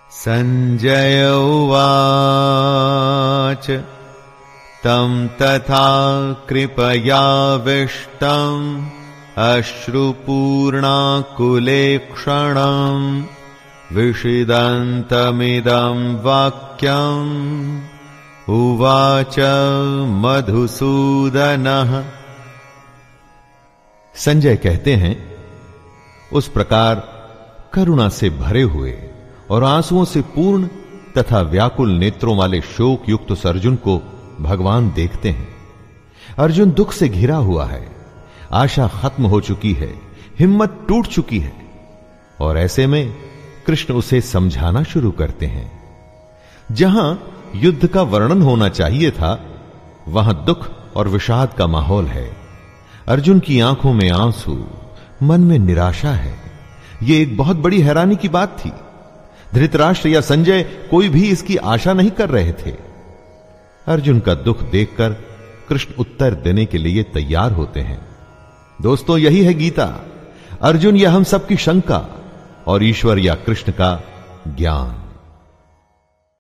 संजय उवाच तं तथा कृपयाविष्टम् अश्रुपूर्णाकुलेक्षणम् विषिदन्तमिदं वाक्यम् उवाच मधुसूदनः। संजय कहते हैं, उस प्रकार करुणा से भरे हुए और आंसुओं से पूर्ण तथा व्याकुल नेत्रों वाले शोक युक्त उस अर्जुन को भगवान देखते हैं। अर्जुन दुख से घिरा हुआ है, आशा खत्म हो चुकी है, हिम्मत टूट चुकी है, और ऐसे में कृष्ण उसे समझाना शुरू करते हैं। जहां युद्ध का वर्णन होना चाहिए था, वहां दुख और विषाद का माहौल है। अर्जुन की आंखों में आंसू, मन में निराशा है। यह एक बहुत बड़ी हैरानी की बात थी। धृतराष्ट्र या संजय कोई भी इसकी आशा नहीं कर रहे थे। अर्जुन का दुख देखकर कृष्ण उत्तर देने के लिए तैयार होते हैं। दोस्तों, यही है गीता। अर्जुन या हम सबकी शंका और ईश्वर या कृष्ण का ज्ञान।